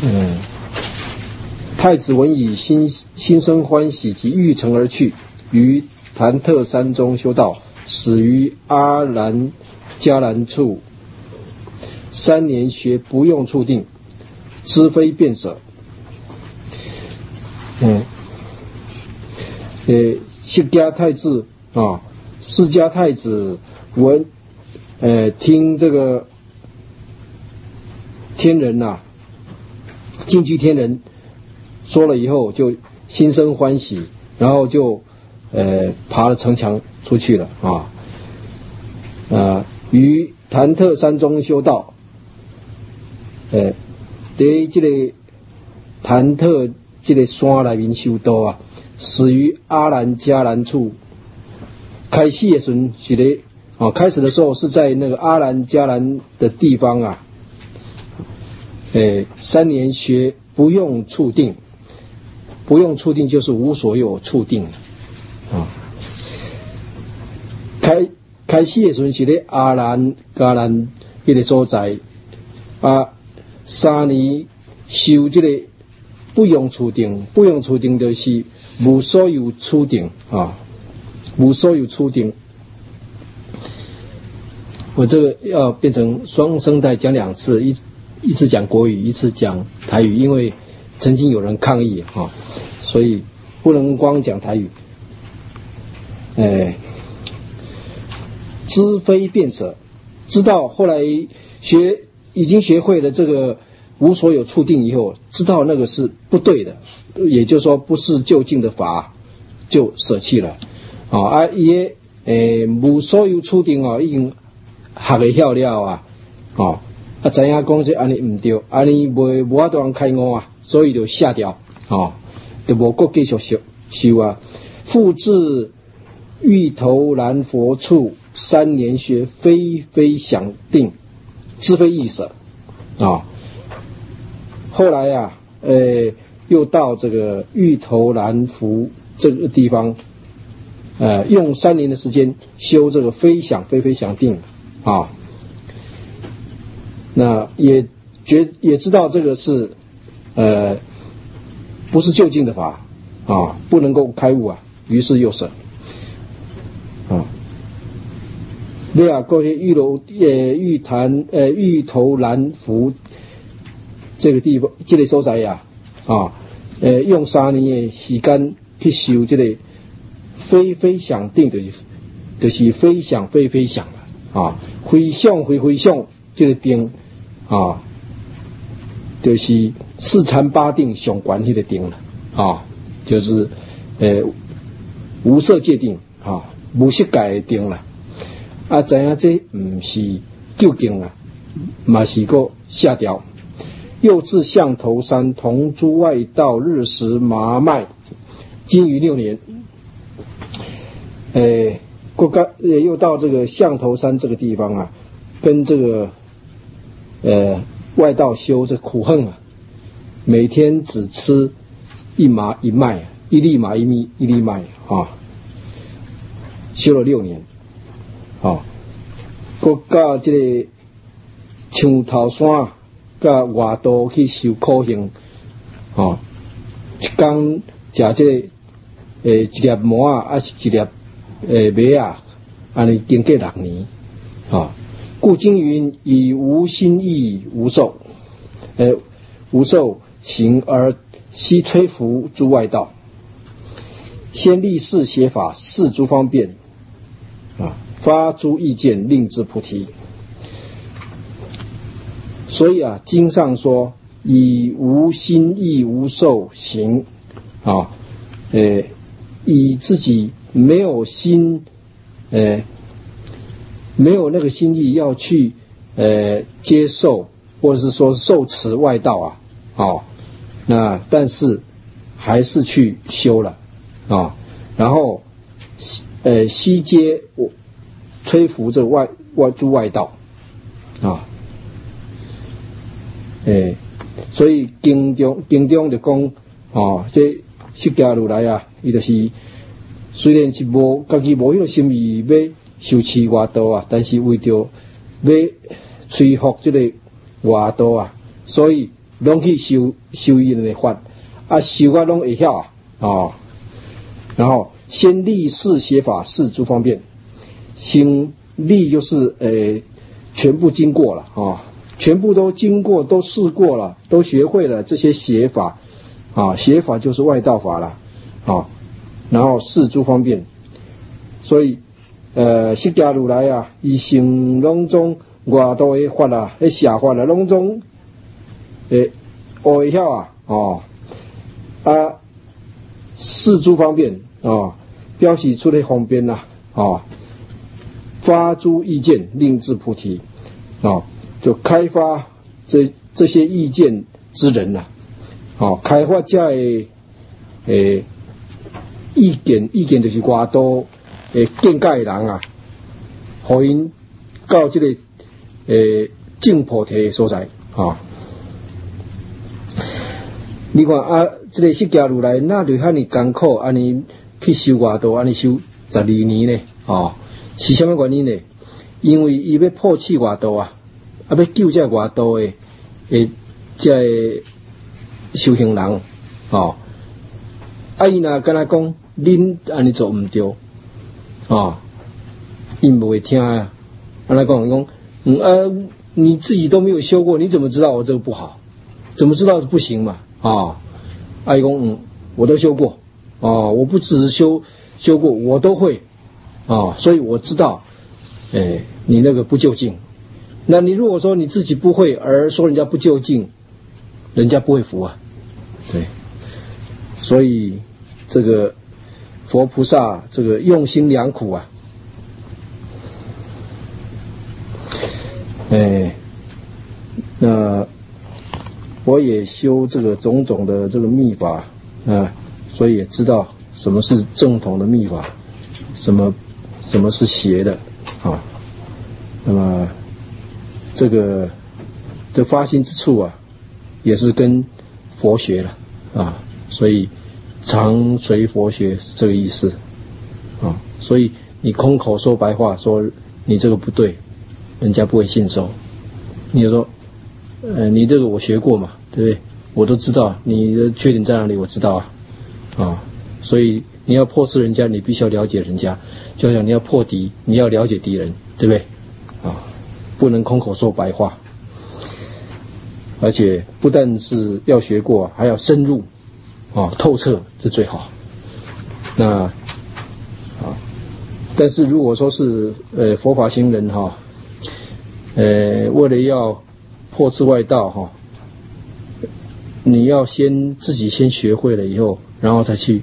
太子闻以心生欢喜，即欲乘而去，于坛特山中修道，始于阿兰迦兰处3年学不用处定，知非便舍。释迦太子释迦太子闻听这个天人净居天人说了以后，就心生欢喜，然后就爬了城墙出去了于坛特山中修道。在这个坛特这个山里面修道始于阿兰迦兰处。开始的时候是开始的时候是在那个阿兰迦兰的地方3年学不用处定，不用处定就是无所有处定开始的时候是在阿兰迦兰这个所在3年修这个不用处定，不用处定就是无所有处定无所有处定。我这个要变成双声带讲2次，一次讲国语，一次讲台语，因为曾经有人抗议所以不能光讲台语。知非便舍，知道后来已经学会了这个无所有处定以后，知道那个是不对的，也就是说不是究竟的法，就舍弃了无所有处定已经学会晓了知影讲这安尼唔对，安尼无法度开悟所以就下掉就无搁继续修复至芋头兰佛处3年学非想定，知非易舍后来又到这个芋头兰佛这个地方用3年的时间修这个非想非想定那也知道这个是不是究竟的法不能够开悟于是又舍各位芋头兰佛这个地方这个所在用3年的时间去修这个非想定，就是非想非想非想非想这个定就是4禅8定上关系的定了就是无色界定无色界的定了知影这不是究竟嘛是个下调。又至象头山同诸外道日食麻麦，经于6年。又到这个象头山这个地方跟这个外道修这苦恨每天只吃1麻1麦，1粒麻1粒麦修了6年到这个象头山甲外道去修苦行一天吃这个1粒麻还是1粒麦安尼经过6年故经云以无心意无受无受行而悉摧伏诸外道，先立誓邪法示诸方便发诸意见令至菩提。所以经上说以无心意无受行以自己没有心没有那个心意要去接受或者是说受持外道那但是还是去修了然后悉皆摧伏这诸外道所以经中就讲这释迦如来他就是虽然是自己无迄个心意要受持外道但是为着要摧伏这个外道所以拢去修因的法，修啊拢会晓然后先立誓写法是诸方便，先立就是全部经过了全部都经过，都试过了，都学会了这些写法写法就是外道法了然后是诸方便，所以释迦如来以成拢总外道的法写法拢总会晓是诸方便表示出来方便发诸意见令至菩提就开发这些意见之人开发这的意见就是外道见解的人互因到这个证菩提的所在你看这个释迦如来那就遐尼艰苦，安尼去修外道，安尼修12年呢是什么原因呢？因为伊要破弃外道要救这外道的这修行人伊若敢若讲恁安尼做唔对伊不会听安尼讲你自己都没有修过，你怎么知道我这个不好？怎么知道是不行嘛？伊讲我都修过我不只是修过，我都会所以我知道你那个不究竟。那你如果说你自己不会而说人家不究竟，人家不会服对，所以这个佛菩萨这个用心良苦那我也修这个种种的这个密法所以也知道什么是正统的密法，什么是邪的那么这个的发心之处也是跟佛学了所以常随佛学是这个意思所以你空口说白话说你这个不对，人家不会信受。你就说你这个我学过嘛，对不对？我都知道你的缺点在哪里，我知道所以你要破斥人家，你必须要了解人家，就像你要破敌，你要了解敌人，对不对不能空口说白话，而且不但是要学过，还要深入透彻，这最好。那但是如果说是佛法行人为了要破斥外道你要自己先学会了以后，然后再去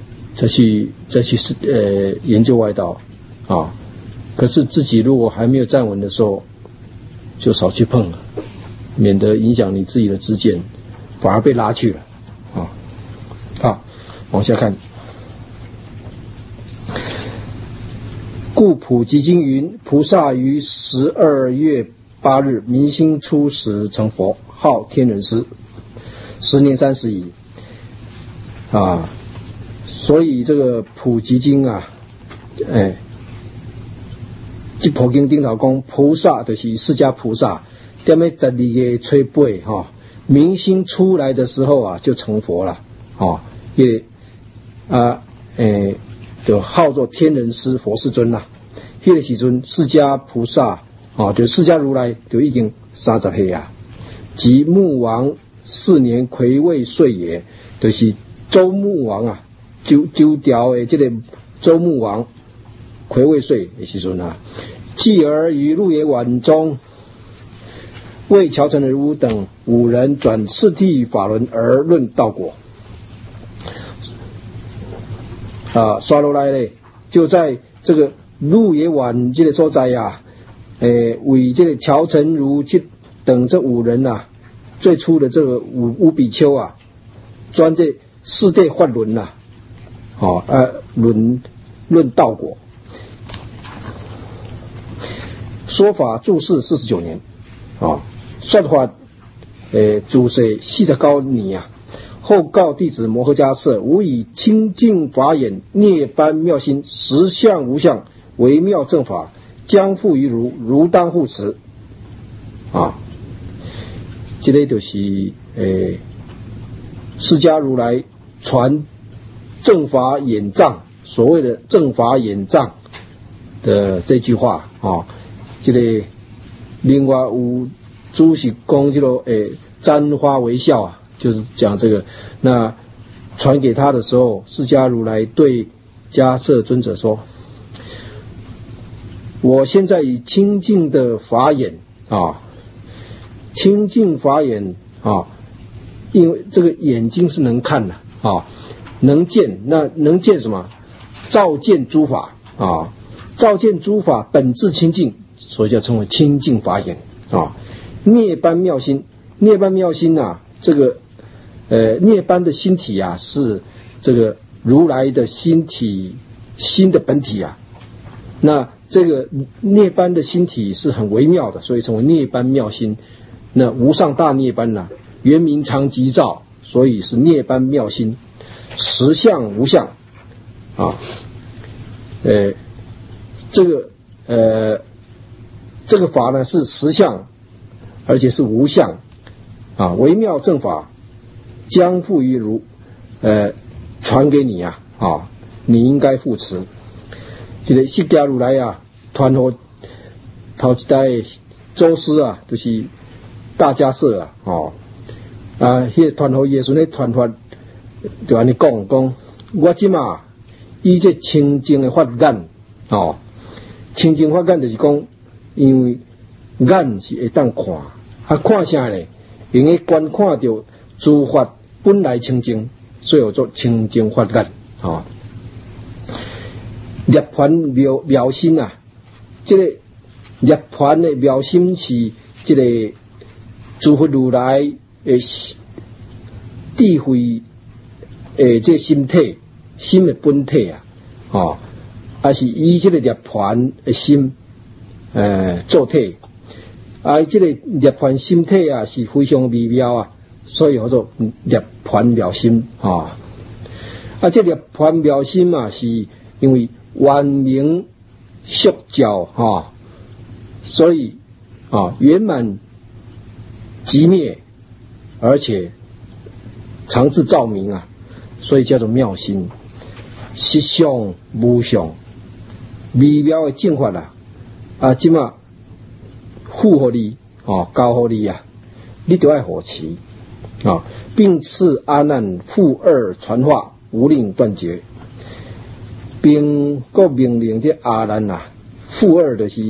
研究外道可是自己如果还没有站稳的时候，就少去碰了，免得影响你自己的知见，反而被拉去了往下看。故普集经云：菩萨于12月8日明星初时成佛，号天人师，10年30矣所以这个普集经这普经顶头讲菩萨就是释迦菩萨在12月初8明星出来的时候就成佛了也就号作天人师佛世尊那个时阵释迦菩萨就释迦如来就已经30岁即穆王4年癸未岁也，就是周穆王周朝的这个周穆王癸未岁的时阵继而于鹿野晚中为乔成如等5人转次第法轮而论道果刷落来呢，就在这个鹿野晚这个所在为这个乔成如等这5人最初的这个五比丘专这四谛法轮论道果，说法住世49年说法主世49年后告弟子摩诃迦叶，吾以清净法眼涅槃妙心实相无相微妙正法将付于如当护持这个就是释迦如来传正法眼藏，所谓的正法眼藏的这句话啊。这个另外有主是讲这个拈花微笑啊，就是讲这个。那传给他的时候，释迦如来对迦摄尊者说：“我现在以清净的法眼啊，清净法眼啊，因为这个眼睛是能看的啊，能见。那能见什么？照见诸法啊，照见诸法本质清净，所以叫称为清净法眼啊。涅槃妙心，涅槃妙心啊，这个涅槃的心体啊，是这个如来的心体，心的本体啊。那这个涅槃的心体是很微妙的，所以称为涅槃妙心。那无上大涅槃啊，圆明常寂照，所以是涅槃妙心。实相无相啊，这个法呢是实相，而且是无相啊，微妙正法将付于如，传给你啊，你应该护持。这个释迦如来啊，传给头一代祖师啊，就是大迦摄啊，迄个传给耶稣的传法，就安尼讲，我即马以这清净的法眼，清净法眼就是讲，因为眼是会当看，看啥呢？用个观看到诸法本来清净，所以叫做清净法眼涅槃妙心啊，这个涅槃的妙心是这个诸佛如来的智慧这心体，心的本体啊，还是以这个涅槃的心做体，这个涅槃心体啊是非常微妙啊，所以叫做涅槃妙心这涅槃妙心啊，是因为圆明寂照所以圆满寂灭，而且常自照明啊，所以叫做妙心。实相无相，微妙的正法即马付予你交予你啊，你就要护持并赐阿难复二传法，无令断绝。并个命令这阿难复二就是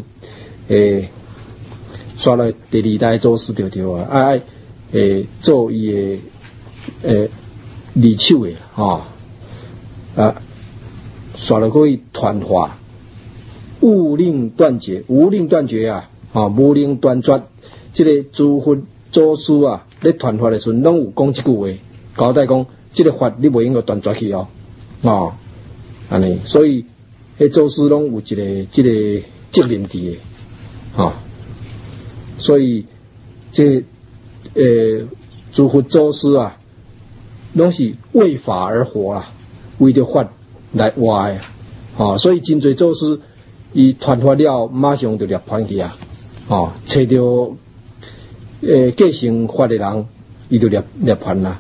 刷来第二代祖师对做伊的二手的刷来可以传法，无令断绝，无令断绝无令断绝。这个诸佛祖师咧传法的时候，拢有讲一句话，交代讲，这个法你袂应该断绝去安尼，所以迄祖师拢有这个责任伫的所以这诸佛祖师拢是为法而活为着法来活的所以真侪祖师伊传法了，马上就涅槃去找到继承法的人，伊就涅槃啦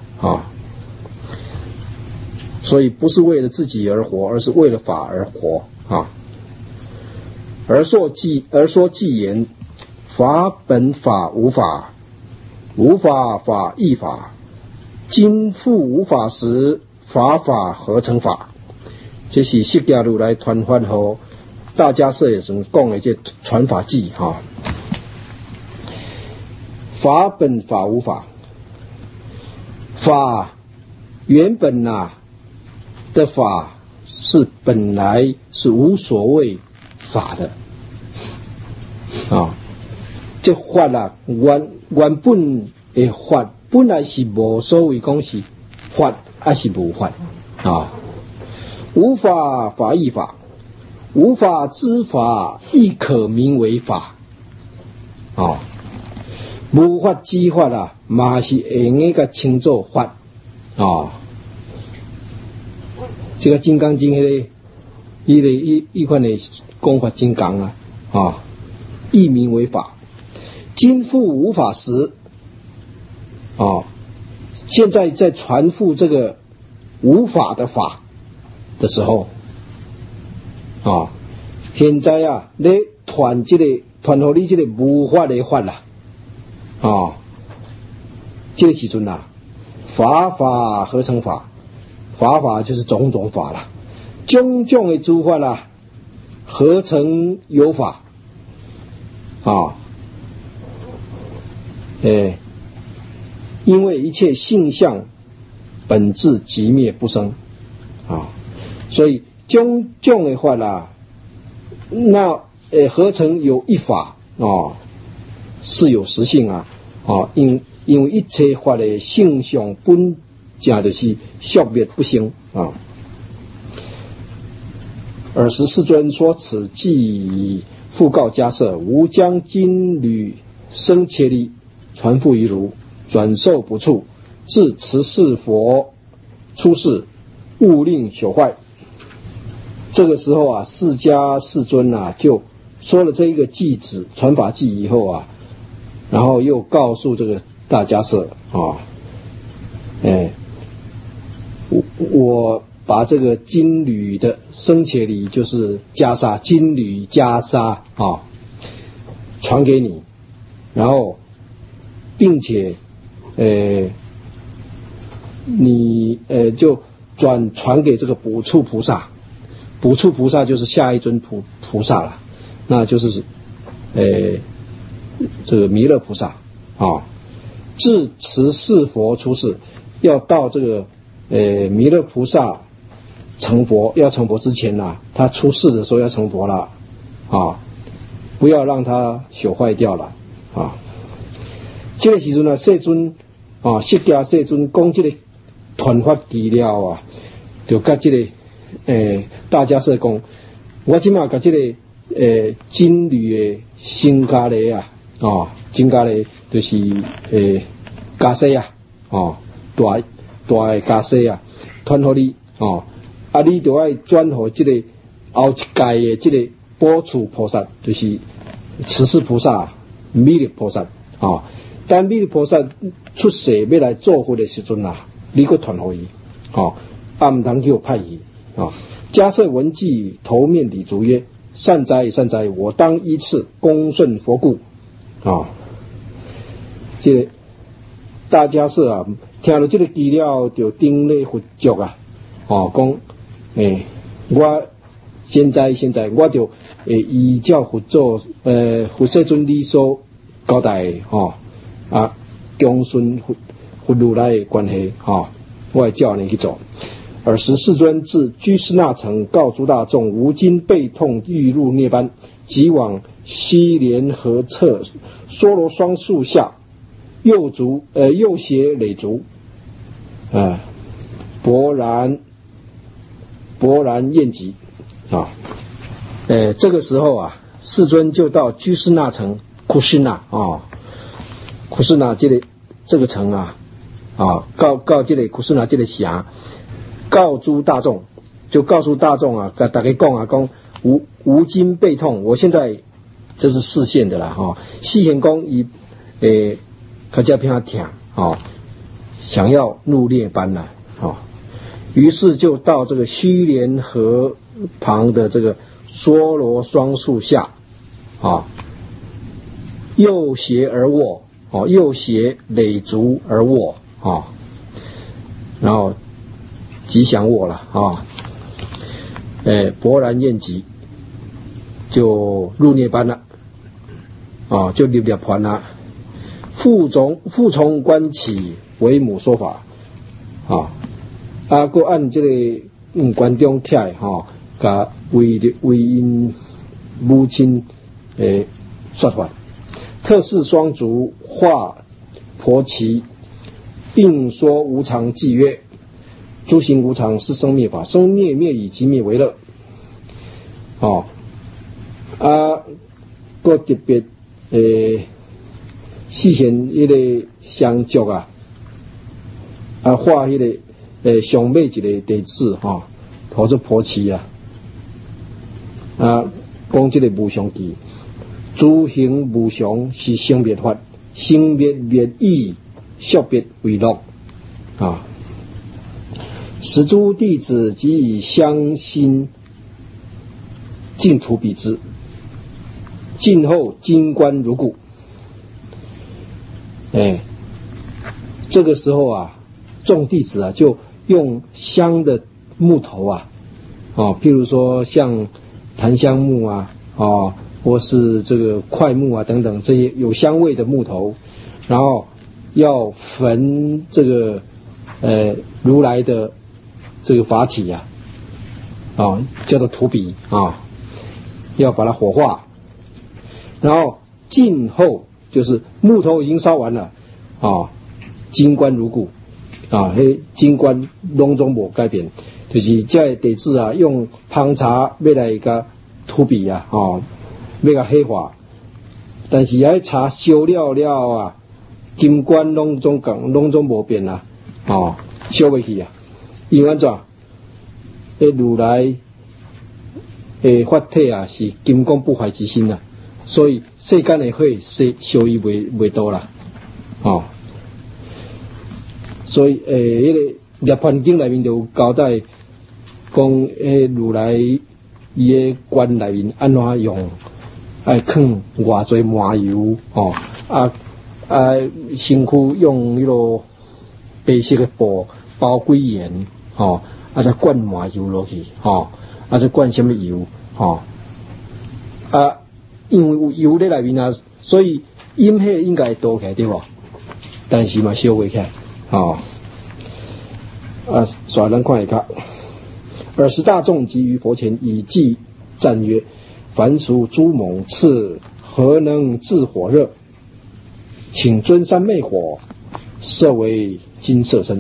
所以不是为了自己而活，而是为了法而活而说偈言：法本法无法，无法法亦法。今复无法时，法法合成法。这是释迦如来传法后大迦摄也是讲的这传法偈法本法无法，法原本的法是本来是无所谓法的这法原本的法本来是无所谓讲是法还是无法无法法亦法，无法之法亦可名为法无法之法嘛是会用个称作法这个金刚经迄款的讲法真讲亦名为法。今复无法时， 现在在传付这个无法的法的时候，现在啊，你传给你这个无法的法啦，这个时阵啊，法合成法，法就是种种法啦，种种的诸法啦，合成有法，因为一切性相本质即灭不生，所以种种的法啦，那合成有一法是有实性啊，因为一切法的性相本正就是消灭不生啊。尔时世尊说此偈复告迦摄：吾将金缕生切力传付于汝，转受不处，至持世佛出世，勿令朽坏。这个时候啊，释迦世尊啊就说了这一个偈子传法偈以后啊，然后又告诉这个大迦摄我把这个金缕的生切力，就是袈裟，金缕袈裟传给你，然后并且你就传给这个补处菩萨，补处菩萨就是下一尊菩萨了，那就是这个弥勒菩萨至持世佛出世，要到这个弥勒菩萨成佛，要成佛之前啊，他出世的时候要成佛了不要让他朽坏掉了这个时阵呢，世尊释迦世尊讲这个传法偈了啊，就跟这个大迦摄讲，我今嘛跟这个金缕的生伽利啊金伽利就是迦叶大的迦叶传给你你就要转给这个后一届的这个补处菩萨，就是持世菩萨弥勒菩萨当弥勒菩萨出世要来做佛的时阵啊，你搁传给他唔通叫派去迦摄闻偈，头面礼足曰：善哉善哉，我当依次恭顺佛故这个大迦摄啊，听了这个偈了，就顶礼佛足讲我现在我就依照佛祖佛世尊你所交代的恭顺佛如来的关系我会照你去做。尔时世尊至居士那城，告诸大众：吾今背痛欲入涅槃，即往西莲河侧娑罗双树下，右胁累足勃然厌疾这个时候啊，世尊就到居士那城库什那库什那这个城告这个库什那这个辖，告诸大众，就告诉大众跟大家讲无今背痛，我现在这是示现的啦示现讲以较加偏疼想要入涅槃了于是就到这个须莲河旁的这个娑罗双树下右胁而卧右胁累足而卧然后吉祥卧了勃然厌疾，就入涅槃了就入涅槃了。复从观起，为母说法还按这个观中帖甲为因母亲说法，特示双足化婆耆，并说无常偈曰：诸行无常，是生灭法，生灭灭已，即灭为乐个特别示现那个相足画那个上尾一个地字或者婆耆讲这个无常偈，诸行无常是生灭法，生灭灭已， 削别为乐啊。使诸弟子即以香心净土比之，尽后金冠如故。这个时候啊，众弟子啊就用香的木头啊，譬如说像檀香木啊，或是这个桧木啊等等这些有香味的木头，然后要焚这个如来的这个法体啊，叫做土笔啊，要把它火化，然后尽后就是木头已经烧完了金冠如故金冠拢总无改变，就是这弟子啊用香茶要来个土笔啊要个黑化，但是迄茶烧了啊，金冠拢总无变啊烧袂去啊，因为安怎？如来法体啊是金刚不坏之身啊，所以世间的火烧伊袂多啦所以迄个涅槃经内面就有交代讲如来伊个冠内面安怎用，爱放偌济麻油身躯用迄个白色的布包几圆再灌麻油落去再灌什么油因为有油在内面啊，所以阴火应该多起来对不？但是嘛烧袂起来所以咱看一下，尔时大众即于佛前以偈赞曰：凡俗诸猛刺，何能治火热？请尊三昧火，设为金色身。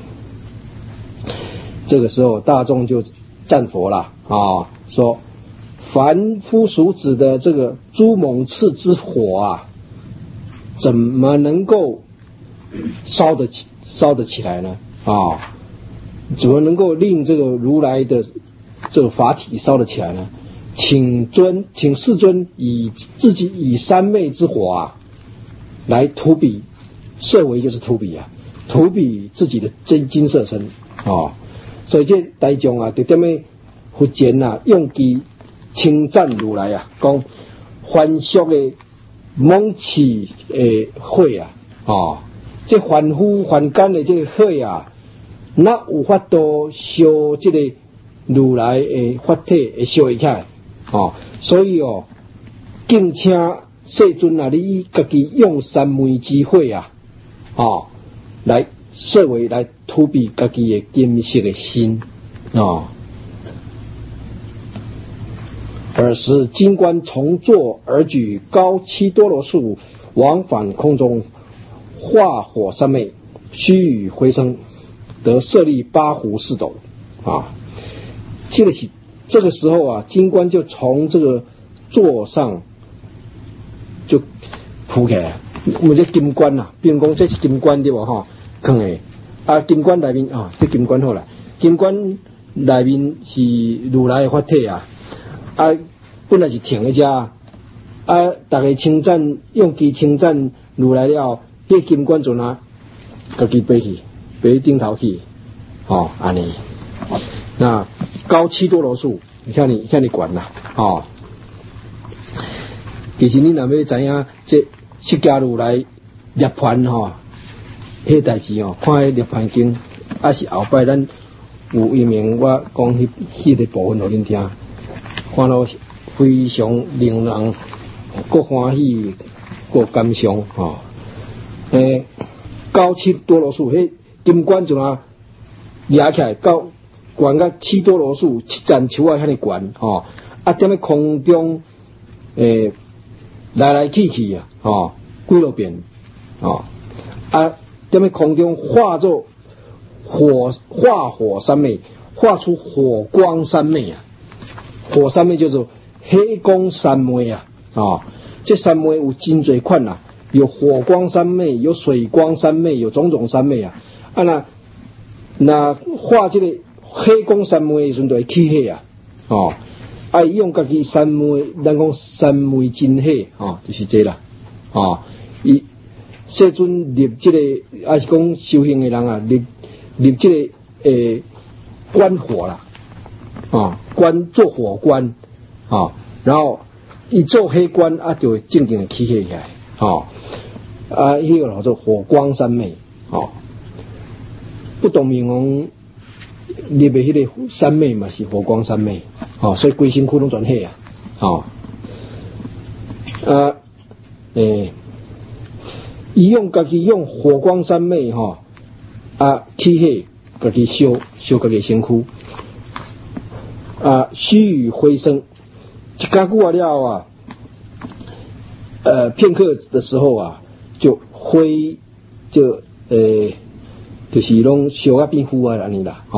这个时候大众就赞佛了说凡夫俗子的这个诸猛刺之火啊，怎么能够烧得起来呢怎么能够令这个如来的这个法体烧得起来呢？请世尊自己以三昧之火来涂笔，设为就是涂笔涂笔自己的金色身所以这大众就点么佛前用其称赞如来讲凡俗的猛刺的火这凡夫凡间的这个火那有法度烧这个如来的法体会烧起来所以敬请世尊你自己用三昧之火来设为来涂笔自己的金色的心尔时金冠从座而举，高七多罗树，往返空中，化火三昧，须臾回声，得舍利八湖四斗这个时候金冠就从这个座上就铺起来。我们这金冠比如讲这是金冠对吧放的金冠内面这金冠好了，金冠内面是如来的法体本来是停在这大家称赞用其称赞如来了，这金冠就自己飞顶头去安尼那高七多罗树，你看你管其实你若要知影这释迦如来涅槃迄代志看迄涅槃经是后摆咱有一名我讲迄个部分互恁听，看到非常令人各欢喜各感伤高七多罗树迄金冠就压起来高悬到七多罗树七层树遐尼悬踮咧空中来来去去几落遍踮咧空中化作化火三昧，化出火光三昧火三昧就是黑光三昧这三昧有真多款有火光三昧，有水光三昧，有种种三昧那画这个黑光三昧的时候就会起火用自己三昧，咱讲三昧真火就是这啦世尊立这个，还是讲修行的人啊，立这个官火啦，官做火官然后一做黑官啊，就正经的起起来，迄个叫做火光三昧，不懂名王立的迄个三昧嘛是火光三昧，所以规身躯拢全黑伊用家己用火光三昧起火家己烧家己身躯须臾灰生，一家过了片刻的时候就灰就是拢烧啊变灰安尼啦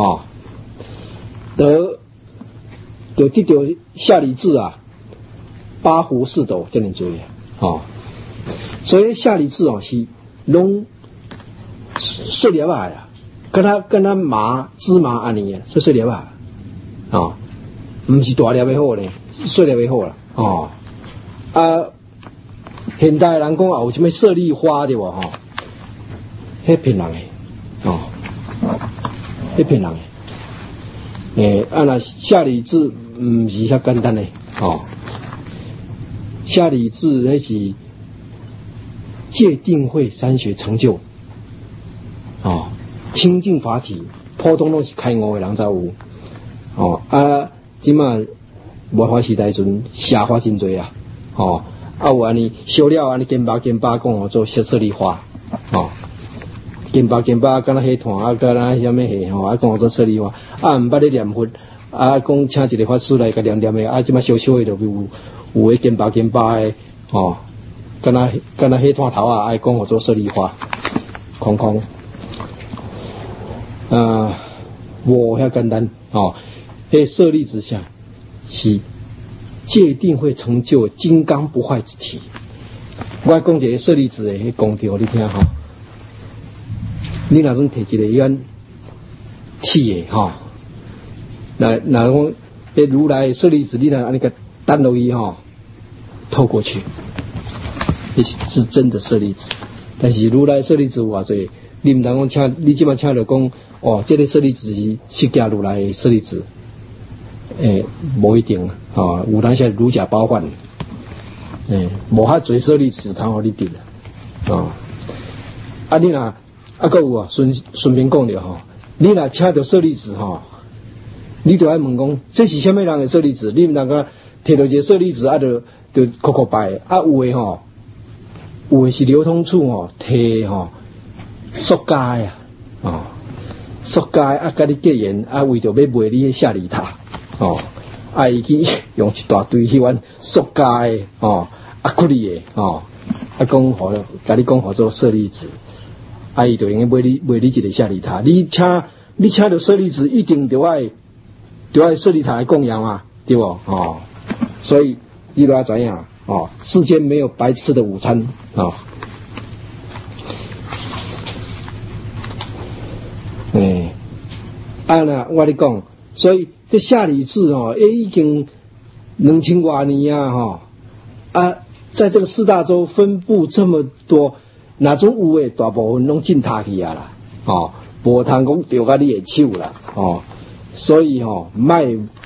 就得到下理智八湖四斗这么多所以下理智是拢碎粒啦，跟他麻芝麻安尼碎粒不是大粒的好咧，碎粒的好啦现代人讲有什么舍利花对无迄骗人的迄骗人的那下理智不是遐简单的下理智那是戒定慧三学成就清净法体普通拢是开悟的人才有即马末法时代阵下法真多有安尼烧了安尼金巴讲做舍利花金巴敢若迄团敢若什么迄讲做舍利花毋捌咧念佛讲请一个法师来甲念的即马烧的就有迄金巴的敢若迄团头爱讲做舍利花空无遐简单迄舍利子下是戒定会成就金刚不坏之体。我讲一个舍利子的迄功德，你听你若种摕一个迄铁的若讲迄如来的舍利子，你若安尼个担落去透过去，那是真的舍利子。但是如来舍利子有偌济，你唔通讲你即马请着讲这个舍利子是释迦如来的舍利子。无一定有当下如假包换无遐侪舍利子通互你得你若还有顺便讲了你若请到舍利子你就要问讲这是什么人的舍利子，你唔通讲摕到一个舍利子就哭拜有的是流通处摕塑胶塑胶甲你结缘为着要卖你的下利塔伊去用一大堆迄款塑胶的骨力的讲好甲你讲好做舍利子伊就用卖你一个下利塔，你请到舍利子一定就要舍利塔来供养嘛，对不所以你都要知影世间没有白吃的午餐那我咧讲，所以这下理智也已经2000多年在这个四大洲分布这么多，哪种有的大部分拢进塔去啦无通讲着甲你的手啦所以卖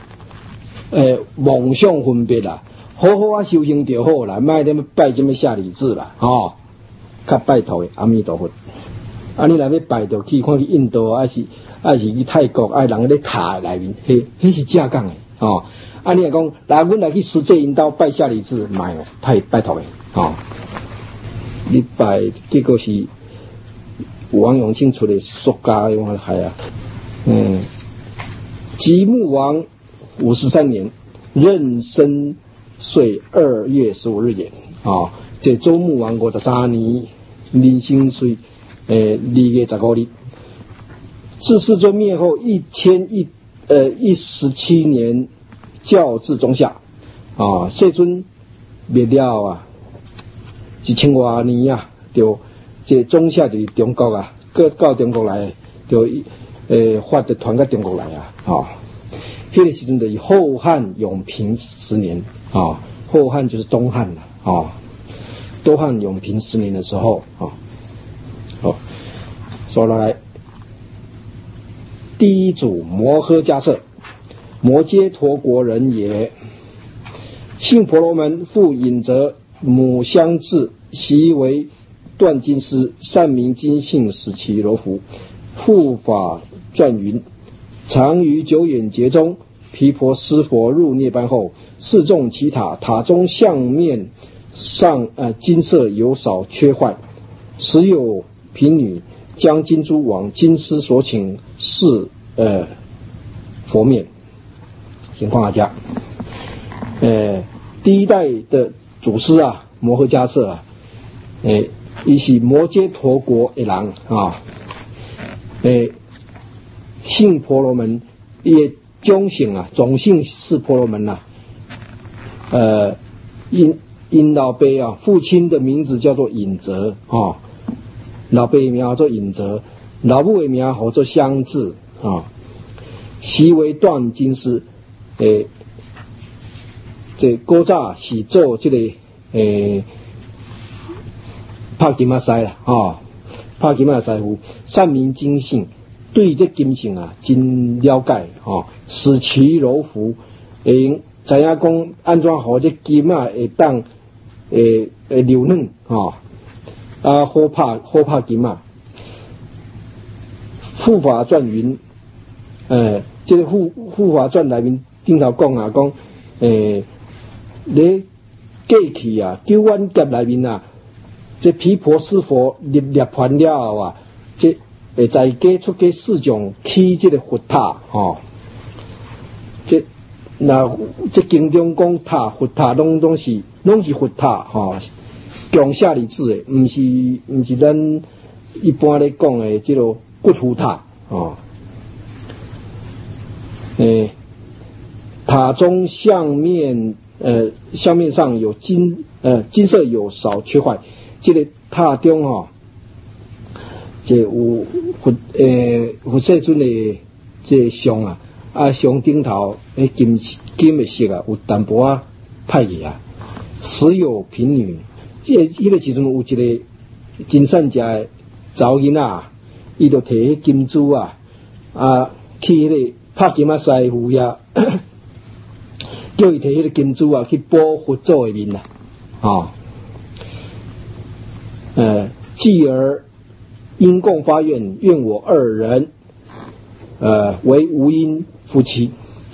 妄想分别啦，好好修行就好啦，卖点拜什么下理智啦较拜托的阿弥陀佛。你若要拜就去看去印度还是去泰国人咧塔内面迄是正讲的你若讲来阮来去实际引导拜下理智卖拜托的你拜结果是王永庆出的塑胶的害吉木王53年壬申岁2月15日也这周穆王53年壬申岁2月15日，自世尊灭后1117年教至中夏世尊灭了1000多年就这中夏就是中国各到中国来就发的传到中国来迄个时阵就是后汉永平10年后汉就是东汉了东汉永平10年的时候说来，第一组摩诃迦叶，摩揭陀国人也。姓婆罗门，父隐则，母相至，习为断金师，善明金性，使其柔服。复法传云：常于久远劫中，毗婆尸佛入涅槃后，示众其塔，塔中相面上金色有少缺坏，时有贫女将金珠往金师所请示佛面。情况下，第一代的祖师啊，摩诃迦叶啊，伊是摩揭陀国的人啊，姓婆罗门，伊的种姓啊，种姓是婆罗门呐，因老爸啊，父亲的名字叫做隐则啊，老爸的名叫做隐则，老母的名叫做相至啊，习为断金师，这古早是做这个拍金仔师啦，拍金仔师傅，善明金性，对这金性啊真了解，使其柔服，知影讲安怎互这金啊会当柔软，好拍金啊。护法传云，这个护法传内面顶头讲啊，讲你过去啊，九万劫内面啊，这毗婆尸佛涅槃了后啊，这会在家出家四种起这个佛塔，这经中讲塔佛塔拢是佛塔，强下里字的，唔是咱一般咧讲的这个骨头塔，塔中相面上有金色有少缺坏，这个塔中这有佛世尊的这像像顶头金的色啊有淡薄啊歹去啊，时有贫女，迄个时阵有一个真善家的查某囡仔，伊就摕迄金珠啊去迄个拍金仔师傅呀。叫伊摕迄个金珠啊去补佛祖的面啦，继而因供发愿，愿我二人为无因夫妻。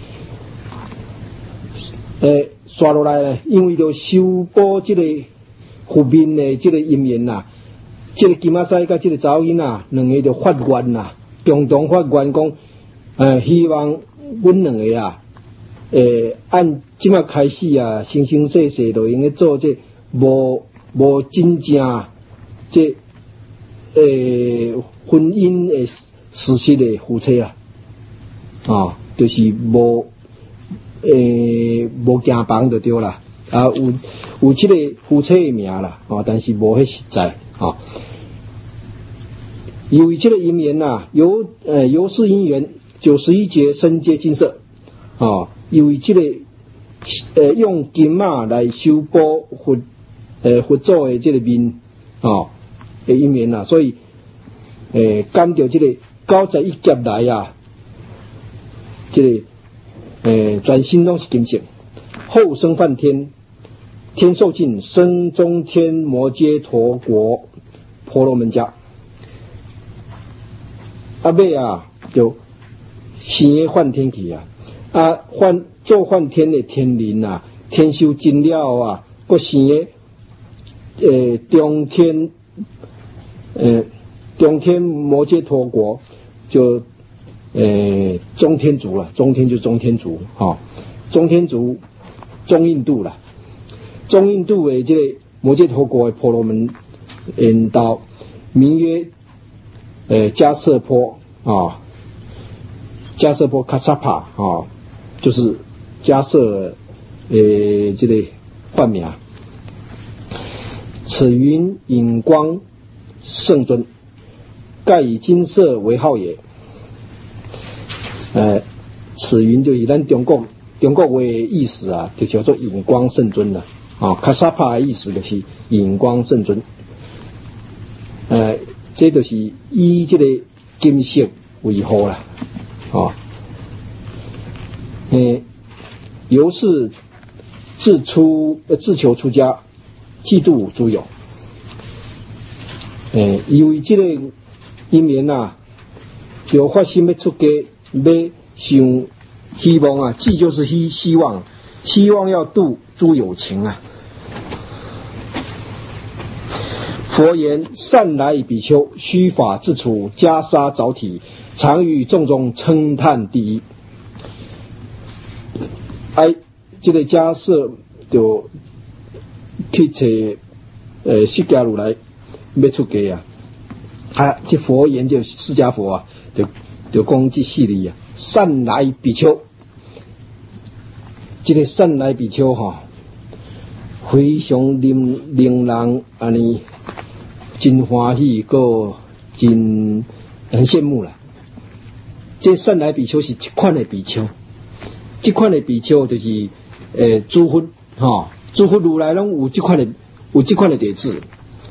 刷落来呢，因为着修补这个佛面的这个因缘呐，这个金仔师甲这个查某囡仔两个就发愿呐，共同发愿讲，希望阮两个啊。按即马开始啊，生生世世就用咧做这无真正这婚姻的事实的夫妻啊，就是无行房就对啦，有这个夫妻的名啦，但是无迄实在由于这个因缘呐，由是因缘91劫身皆金色由于这个用金马来修补佛祖的这个面的因缘啊，所以感到这个91劫来啊，这个全身拢是金色，后生梵天，天寿尽，生中天摩揭陀国婆罗门家，尾啊就生个梵天去啊。做梵天的天人啊，天寿尽了啊，国生的中天摩揭陀国就中天族了，中天就中天族中天族中印度啦，中印度的这个摩揭陀国的婆罗门人道名曰迦叶婆迦叶婆卡萨帕就是迦叶这个梵名。此云隐光圣尊，盖以金色为号也。此云就是咱中国话的意思啊，就叫做隐光圣尊了卡萨帕的意思就是隐光圣尊。 这就是以这个金色为号啦，由是自求出家，嫉妒诸有。因为这个因缘啊，就发心要出家，要想希望啊，即就是希望要度诸有情啊。佛言：善来比丘，须发自处，袈裟着体，常与众中称叹第一。这个假设就去找释迦如来要出家这佛言就释迦佛啊，就讲这四字啊，善来比丘。这个善来比丘非常令人安尼真欢喜，个真很羡慕啦。这善来比丘是一款的比丘，这款的比丘就是诸佛诸佛如来拢有这款的弟子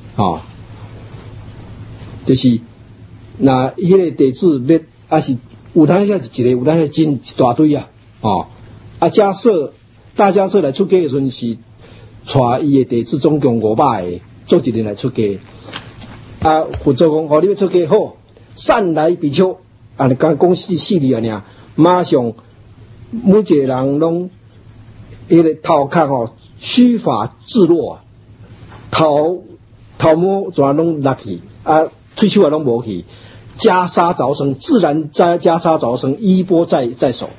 就是那迄个弟子要是有当下是一个，有当下真一大堆假设大家说来出家的时阵是带伊的弟子总共500个，做一年来出家佛祖讲你要出家好，善来比丘你刚讲四字马上每一个人拢迄个头壳须发自落，头毛全拢落去喙手也拢无去，袈裟着身，自然袈裟着身，衣钵在手，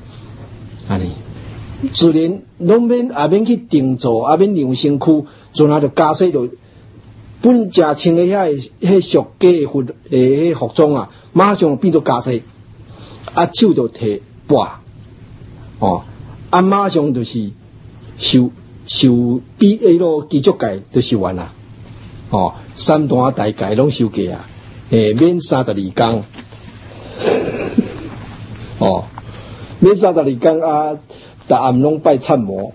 自然拢免去定做，免量身躯，就拿着袈裟就本正穿的迄俗家的服装马上变做袈裟，手就提拔马上就是受比基足戒就受完啦三段大戒拢受过免32天免32天逐暗拢拜忏魔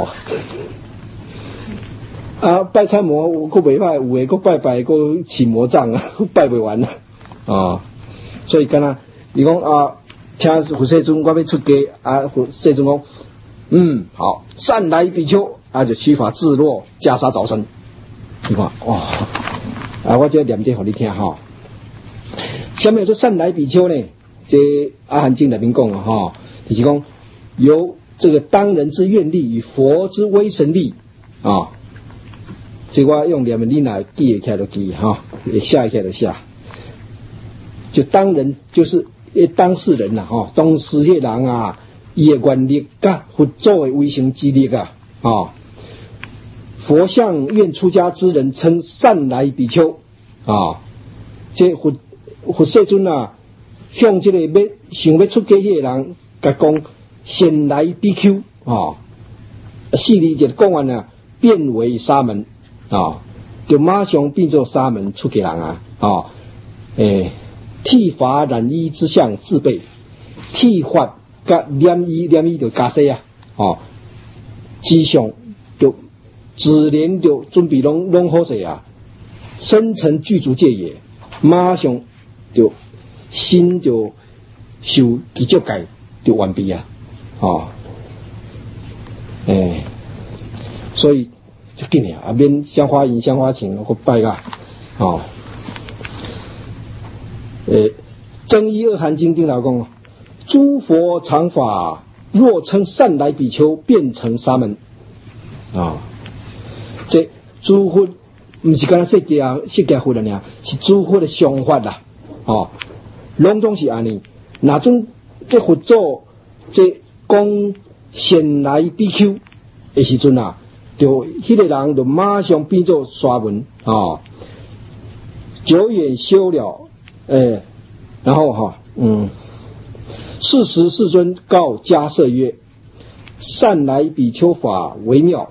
拜忏魔有佫袂歹，有的佫拜佫起魔杖拜袂完所以敢若你讲请佛世尊我要出家佛世尊讲好，善来比丘就须发自落，袈裟着身。你看我这念这给你听下面说善来比丘呢，这阿含经里面讲就是讲由这个当人之愿力与佛之威神力这我用念的你哪记起来就记写起来就写，就当人就是当事人当事的人伊的愿力甲佛祖的威神之力佛向愿出家之人称善来比丘这佛世尊向这个想要出家的人甲讲善来比丘四字就讲完变为沙门就马上变做沙门出家人剃发染衣之相自备，剃发甲染衣就袈裟之上就自然就准备拢好势深成具足戒也，马上就心就受基足戒就完毕所以就紧免香花银香花情我拜增一二含经定老公诸佛常法若称善来比丘，变成沙门这诸佛不是干释迦佛的是诸佛的想法啦拢总是安尼。那种这佛祖这讲善来比丘的时阵就迄个人就马上变做沙门久远修了然后是时世尊告迦摄曰：善来比丘法为妙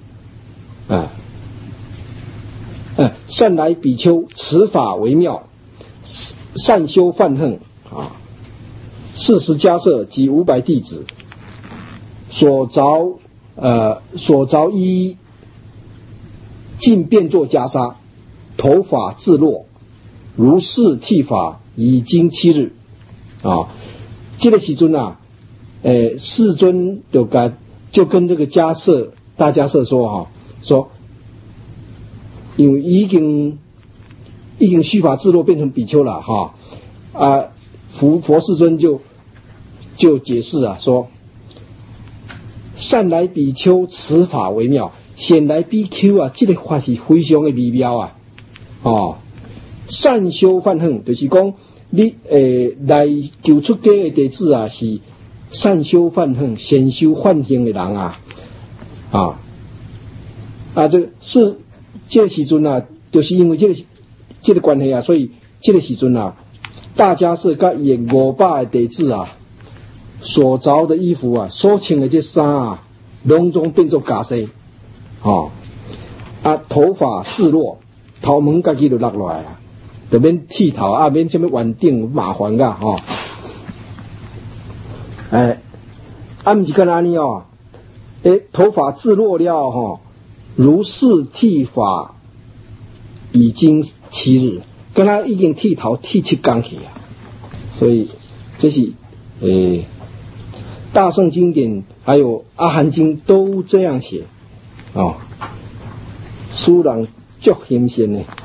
善来比丘此法为妙，善修梵行是时迦摄及500弟子所着衣尽变作袈裟，头发自落， 如是剃发已经7日啊。这个时阵啊，世尊就跟这个大迦叶说说，因为已经须发自落变成比丘了佛世尊就解释说，善来比丘此法为妙，显来比丘这个法是非常的微妙善修梵行就是讲你来求出家的弟子是善修梵行先修梵行的人这个是这个时阵就是因为这个关系所以这个时阵大迦叶甲伊500个弟子所着的衣服所穿的这衫拢总变作袈裟头发自落，头毛家己就落落来就免剃头免什么圆顶麻烦噶不是跟安尼头发自落了如是剃发已经7日，跟他已经剃头剃7天去所以这是大圣经典还有阿含经都这样写殊人足欣羡的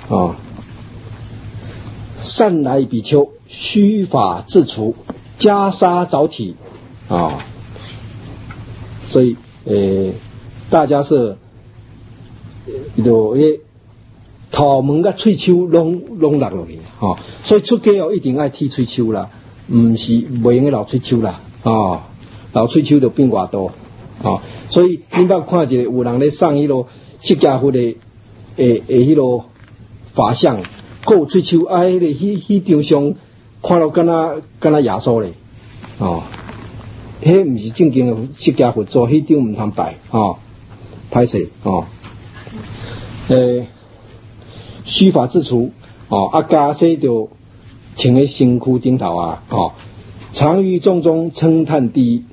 善来比丘须发自除，袈裟早体所以大迦叶就头毛甲喙鬚拢落落去所以出家一定要剃喙鬚啦，唔是袂用留喙鬚啦留喙鬚就变外多所以你捌看一个有人咧送迄落释迦佛的迄落法相，还有喙鬚迄张相看到敢若耶稣咧迄唔是正经的释迦佛做，迄张唔通拜歹势须发自除袈裟就穿喺身躯顶头常于众中称叹第一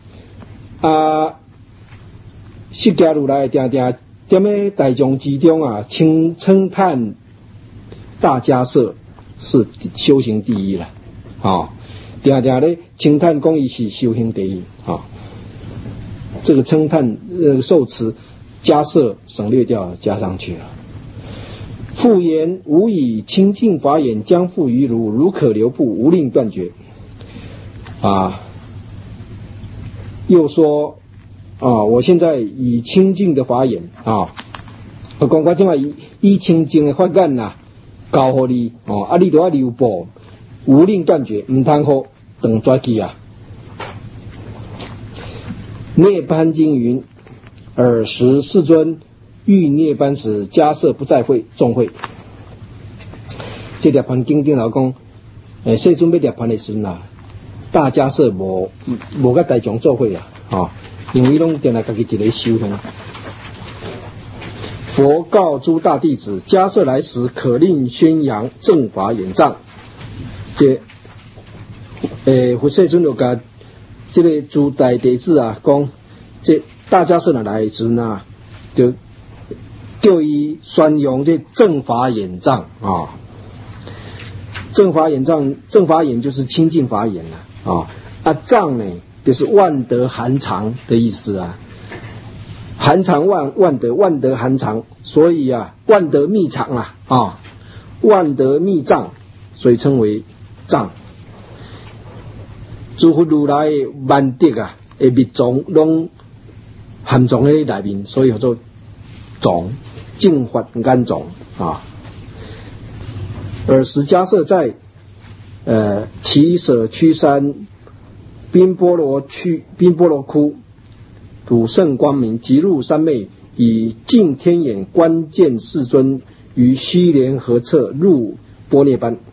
释迦如来定定在大众之中称叹大迦叶是修行第一啦定定咧称叹讲伊是修行第一这个称叹受持迦叶省略掉加上去了。复言吾以清净法眼将复于如可流布，无令断绝又说我现在以清净的法眼我讲我现在以清净的法眼交互你你就要流布，无令断绝，唔通好断绝去涅槃经云：尔时世尊欲涅槃时，迦叶不再会众会。这涅槃经顶头讲，世尊要涅槃的时阵大迦叶无甲大众做伙因为拢定来家己一个修行。佛告诸大弟子：迦叶来时，可令宣扬正法眼藏。佛世尊就甲这个诸大弟子讲，这大迦叶来时就叫伊宣扬这正法眼藏正法眼藏，正法眼就是清净法眼藏呢就是万德含藏的意思含藏万德，万德含藏，所以万德密藏万德密藏，所以称为藏。诸佛如来的万德的密藏拢含藏在内面，所以叫做藏，净法眼藏尔时迦叶在奇舍屈山宾波罗窟睹圣光明，即入三昧，以净天眼观见世尊于须莲河侧入般涅槃。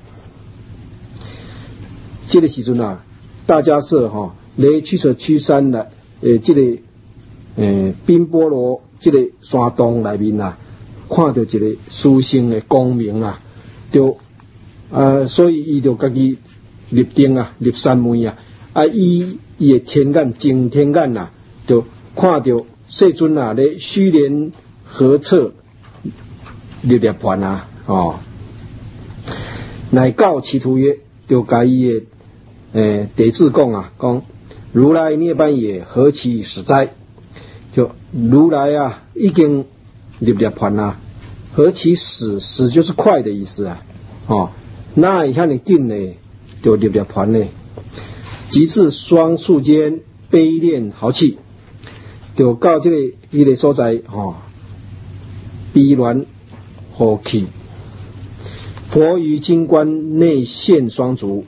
这个时阵大迦叶来去舍屈山的这个宾波罗这个山洞内面看到一个殊胜的光明就所以伊就家己立定立三昧伊的天眼净天眼就看到世尊在须莲河侧涅槃乃告其徒曰，就甲伊弟子讲啊，讲如来涅槃也，何其实哉？就如来啊，已经涅槃啦，何其始？始就是快的意思啊！哦，那一看你紧呢，就涅槃呢，即至双树间，悲恋豪气，就到这个伊个所在哦，悲恋豪气。佛于金冠内现双足，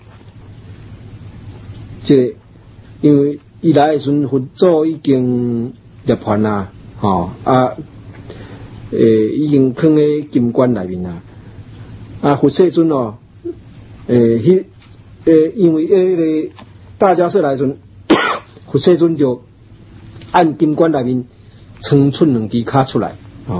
这个因为伊来的时阵，佛祖已经涅槃啦，已经放喺金冠内面啦。佛世尊哦，因为个大迦叶来时阵，佛世尊就按金冠内面撑出两只脚出来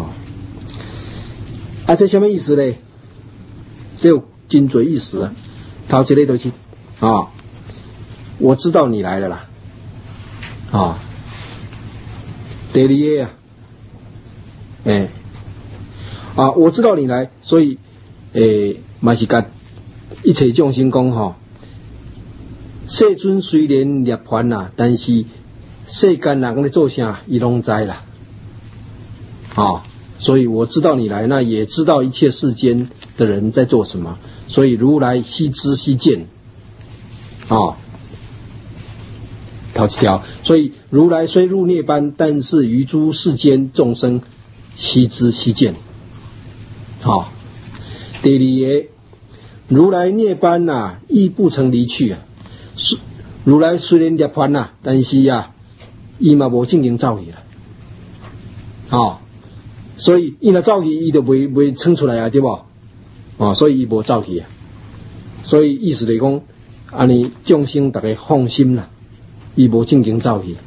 这什么意思呢？这有真多意思啊！头一个就是我知道你来了啦第二个我知道你来，所以嘛是甲一切众生讲世尊虽然涅槃啦，但是世间人咧做啥，伊拢知啦所以我知道你来，那也知道一切世间的人在做什么，所以如来悉知悉见头一条，所以如来虽入涅槃，但是于诸世间众生悉知悉见第二个，如来涅槃亦不曾离去如来虽然涅槃但是伊嘛无正经走去了所以伊若走去，伊就袂撑出来对不所以伊无走去所以意思就是讲，安尼众生大家放心啦，伊无正经走去。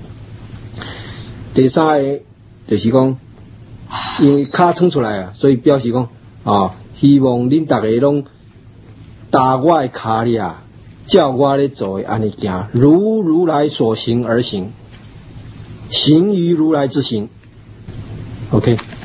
第三个就是讲，因为脚撑出来所以表示讲希望恁大家拢踏我的脚里照我咧做的安尼行，如如来所行而行，行于如来之行。OK。